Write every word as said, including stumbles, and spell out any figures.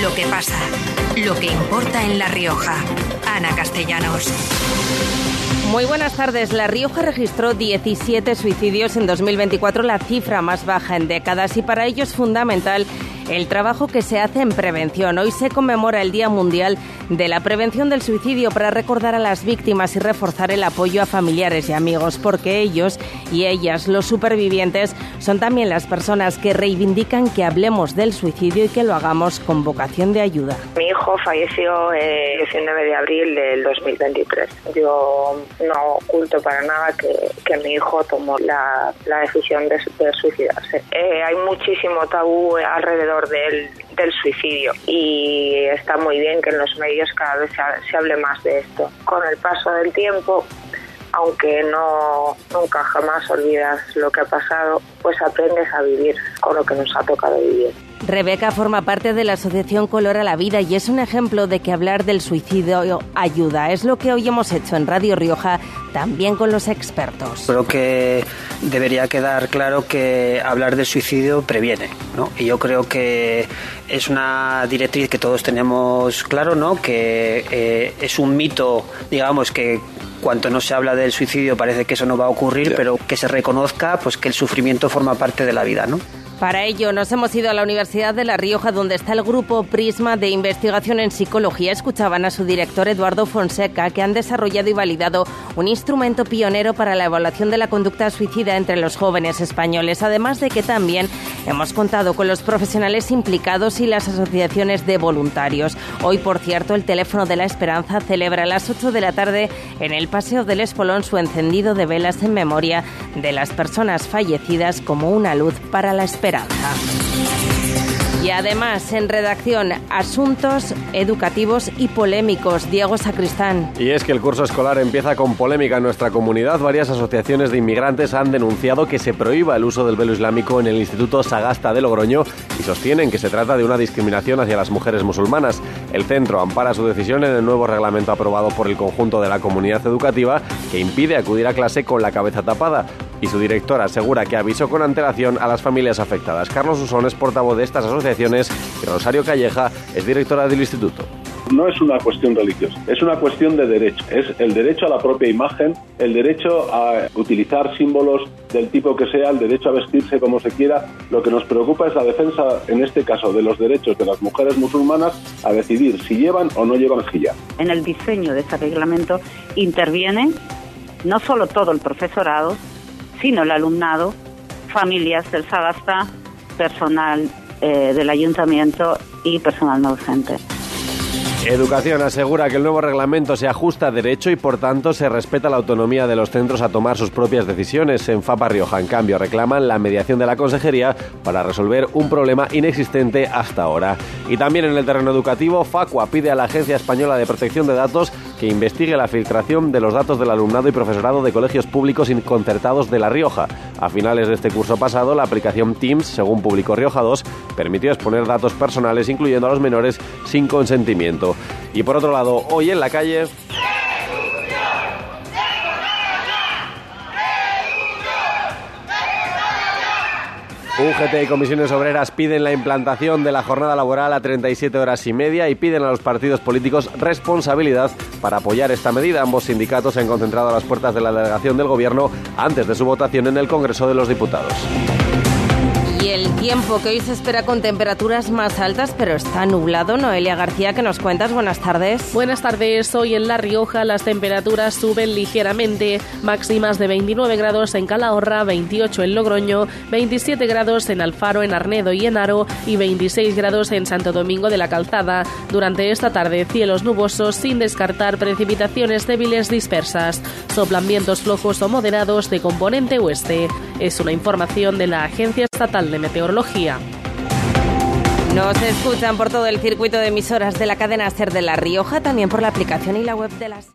Lo que pasa, lo que importa en La Rioja. Ana Castellanos. Muy buenas tardes. La Rioja registró diecisiete suicidios en dos mil veinticuatro, la cifra más baja en décadas, y para ello es fundamental el trabajo que se hace en prevención. Hoy se conmemora el Día Mundial de la Prevención del Suicidio para recordar a las víctimas y reforzar el apoyo a familiares y amigos, porque ellos y ellas, los supervivientes, son también las personas que reivindican que hablemos del suicidio y que lo hagamos con vocación de ayuda. Mi hijo falleció el diecinueve de abril del dos mil veintitrés. Yo no oculto para nada que, que mi hijo tomó la, la decisión de, de suicidarse. Eh, hay muchísimo tabú alrededor Del, del suicidio y está muy bien que en los medios cada vez se, se hable más de esto. Con el paso del tiempo, aunque no nunca jamás olvidas lo que ha pasado, pues aprendes a vivir con lo que nos ha tocado vivir. Rebeca forma parte de la asociación Color a la Vida y es un ejemplo de que hablar del suicidio ayuda. Es lo que hoy hemos hecho en Radio Rioja, también con los expertos. Creo que debería quedar claro que hablar del suicidio previene, ¿no? Y yo creo que es una directriz que todos tenemos claro, ¿no? Que eh, es un mito, digamos, que cuanto no se habla del suicidio parece que eso no va a ocurrir, pero que se reconozca pues que el sufrimiento forma parte de la vida, ¿no? Para ello nos hemos ido a la Universidad de La Rioja, donde está el grupo Prisma de Investigación en Psicología. Escuchaban a su director Eduardo Fonseca, que han desarrollado y validado un instrumento pionero para la evaluación de la conducta suicida entre los jóvenes españoles. Además de que también hemos contado con los profesionales implicados y las asociaciones de voluntarios. Hoy, por cierto, el Teléfono de la Esperanza celebra a las ocho de la tarde en el Paseo del Espolón su encendido de velas en memoria de las personas fallecidas como una luz para la esperanza. Y además, en redacción, asuntos educativos y polémicos. Diego Sacristán. Y es que el curso escolar empieza con polémica en nuestra comunidad. Varias asociaciones de inmigrantes han denunciado que se prohíba el uso del velo islámico en el Instituto Sagasta de Logroño y sostienen que se trata de una discriminación hacia las mujeres musulmanas. El centro ampara su decisión en el nuevo reglamento aprobado por el conjunto de la comunidad educativa, que impide acudir a clase con la cabeza tapada. Y su directora asegura que avisó con antelación a las familias afectadas. Carlos Usón es portavoz de estas asociaciones y Rosario Calleja es directora del instituto. No es una cuestión religiosa, es una cuestión de derecho. Es el derecho a la propia imagen, el derecho a utilizar símbolos del tipo que sea, el derecho a vestirse como se quiera. Lo que nos preocupa es la defensa, en este caso, de los derechos de las mujeres musulmanas a decidir si llevan o no llevan hijab. En el diseño de este reglamento interviene no solo todo el profesorado, sino el alumnado, familias del Sagasta, personal eh, del ayuntamiento y personal no docente. Educación asegura que el nuevo reglamento se ajusta a derecho y, por tanto, se respeta la autonomía de los centros a tomar sus propias decisiones. En FAPA Rioja, en cambio, reclaman la mediación de la Consejería para resolver un problema inexistente hasta ahora. Y también en el terreno educativo, Facua pide a la Agencia Española de Protección de Datos que investigue la filtración de los datos del alumnado y profesorado de colegios públicos y concertados de La Rioja. A finales de este curso pasado, la aplicación Teams, según publicó Rioja dos, permitió exponer datos personales, incluyendo a los menores, sin consentimiento. Y por otro lado, hoy en la calle... U G T y comisiones obreras piden la implantación de la jornada laboral a treinta y siete horas y media y piden a los partidos políticos responsabilidad para apoyar esta medida. Ambos sindicatos se han concentrado a las puertas de la delegación del Gobierno antes de su votación en el Congreso de los Diputados. Y el tiempo, que hoy se espera con temperaturas más altas, pero está nublado. Noelia García, ¿qué nos cuentas? Buenas tardes. Buenas tardes. Hoy en La Rioja las temperaturas suben ligeramente. Máximas de veintinueve grados en Calahorra, veintiocho en Logroño, veintisiete grados en Alfaro, en Arnedo y en Haro y veintiséis grados en Santo Domingo de la Calzada. Durante esta tarde, cielos nubosos sin descartar precipitaciones débiles dispersas. Soplan vientos flojos o moderados de componente oeste. Es una información de la Agencia Estatal de Meteorología. Nos escuchan por todo el circuito de emisoras de la cadena SER de La Rioja, también por la aplicación y la web de las...